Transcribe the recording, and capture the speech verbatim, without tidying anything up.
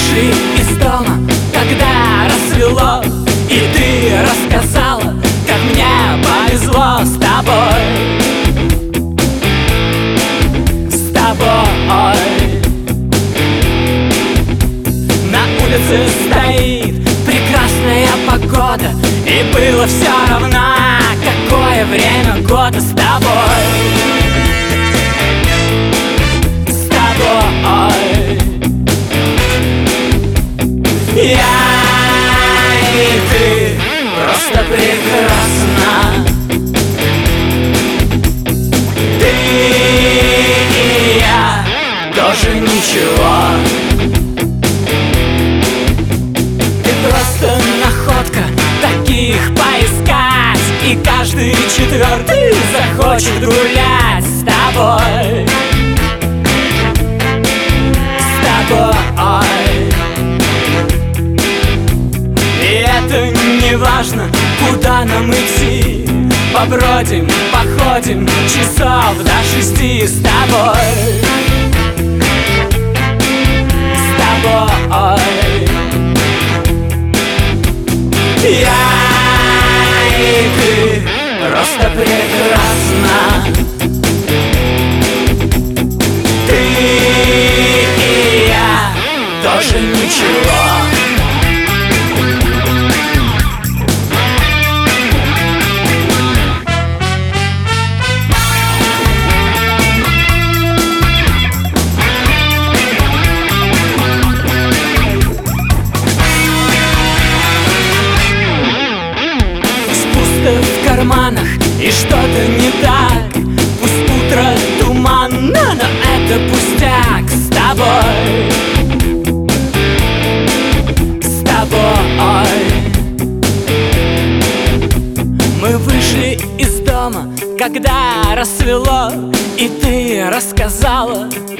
вышли из дома, когда рассвело, и ты рассказала, как мне повезло с тобой, с тобой. На улице стоит прекрасная погода, и было все равно, какое время года с тобой, с тобой. Я и ты просто прекрасна. Ты и я тоже ничего. Ты просто находка, таких поискать, и каждый четвертый захочет гулять с тобой, с тобой. И это не важно, куда нам идти, побродим, походим часов до шести с тобой, с тобой. Я и ты просто прекрасна. Ты и я тоже ничего. В карманах и что-то не так. Пусть утро туманно, но это пустяк. С тобой, с тобой. Мы вышли из дома, когда рассвело, и ты рассказала,